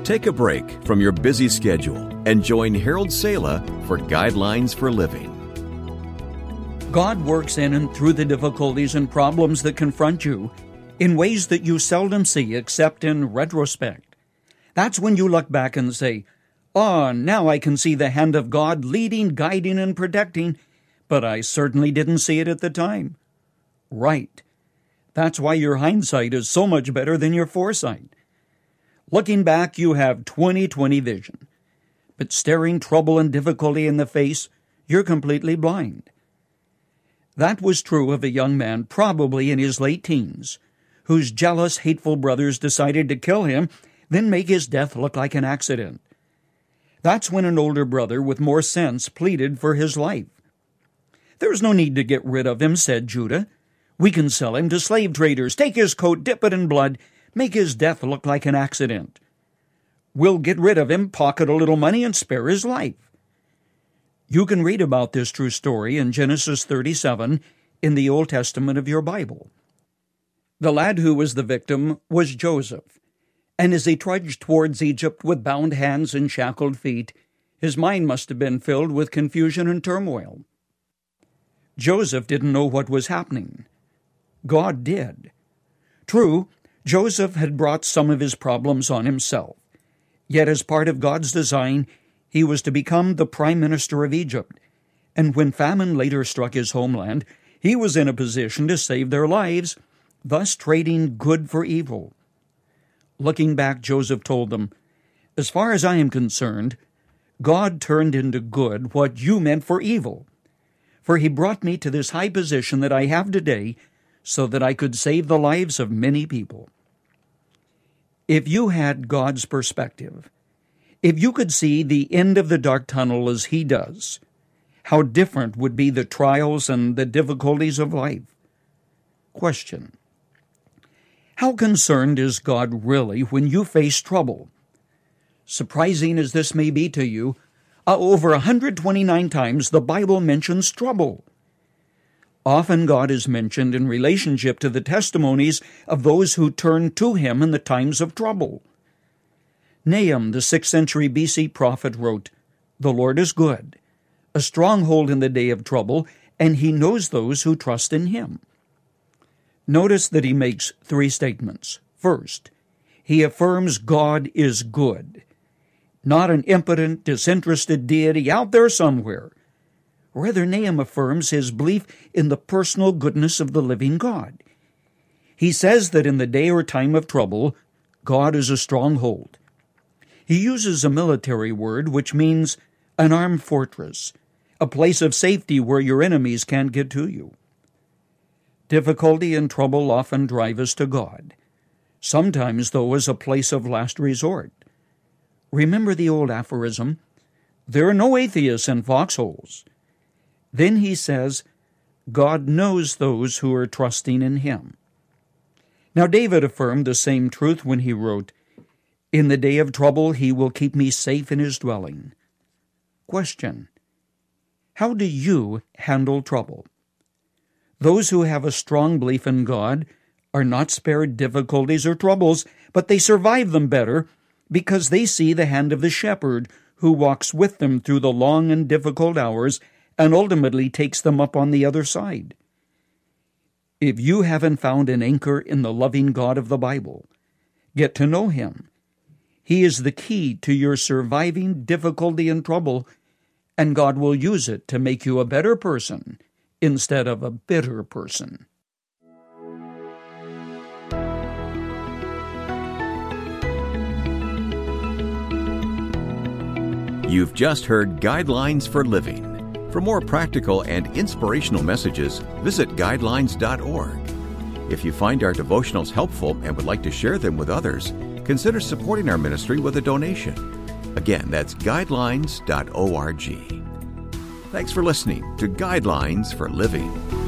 Take a break from your busy schedule and join Harold Sala for Guidelines for Living. God works in and through the difficulties and problems that confront you in ways that you seldom see except in retrospect. That's when you look back and say, now I can see the hand of God leading, guiding, and protecting, but I certainly didn't see it at the time. Right. That's why your hindsight is so much better than your foresight. Looking back, you have 20/20 vision. But staring trouble and difficulty in the face, you're completely blind. That was true of a young man, probably in his late teens, whose jealous, hateful brothers decided to kill him, then make his death look like an accident. That's when an older brother with more sense pleaded for his life. "There's no need to get rid of him," said Judah. "We can sell him to slave traders, take his coat, dip it in blood, make his death look like an accident. We'll get rid of him, pocket a little money, and spare his life." You can read about this true story in Genesis 37 in the Old Testament of your Bible. The lad who was the victim was Joseph, and as he trudged towards Egypt with bound hands and shackled feet, his mind must have been filled with confusion and turmoil. Joseph didn't know what was happening. God did. True, Joseph had brought some of his problems on himself. Yet as part of God's design, he was to become the prime minister of Egypt, and when famine later struck his homeland, he was in a position to save their lives, thus trading good for evil. Looking back, Joseph told them, "As far as I am concerned, God turned into good what you meant for evil, for he brought me to this high position that I have today so that I could save the lives of many people." If you had God's perspective, if you could see the end of the dark tunnel as he does, how different would be the trials and the difficulties of life. Question: how concerned is God really when you face trouble? Surprising as this may be to you, over 129 times the Bible mentions trouble. Often God is mentioned in relationship to the testimonies of those who turn to him in the times of trouble. Nahum, the 6th century BC prophet, wrote, "The Lord is good, a stronghold in the day of trouble, and he knows those who trust in him." Notice that he makes 3 statements. First, he affirms God is good, not an impotent, disinterested deity out there somewhere. Rather, Nahum affirms his belief in the personal goodness of the living God. He says that in the day or time of trouble, God is a stronghold. He uses a military word which means an armed fortress, a place of safety where your enemies can't get to you. Difficulty and trouble often drive us to God, sometimes, though, as a place of last resort. Remember the old aphorism, "There are no atheists in foxholes." Then he says, God knows those who are trusting in him. Now David affirmed the same truth when he wrote, "In the day of trouble he will keep me safe in his dwelling." Question: how do you handle trouble? Those who have a strong belief in God are not spared difficulties or troubles, but they survive them better because they see the hand of the shepherd who walks with them through the long and difficult hours and ultimately takes them up on the other side. If you haven't found an anchor in the loving God of the Bible, get to know him. He is the key to your surviving difficulty and trouble, and God will use it to make you a better person instead of a bitter person. You've just heard Guidelines for Living. For more practical and inspirational messages, visit guidelines.org. If you find our devotionals helpful and would like to share them with others, consider supporting our ministry with a donation. Again, that's guidelines.org. Thanks for listening to Guidelines for Living.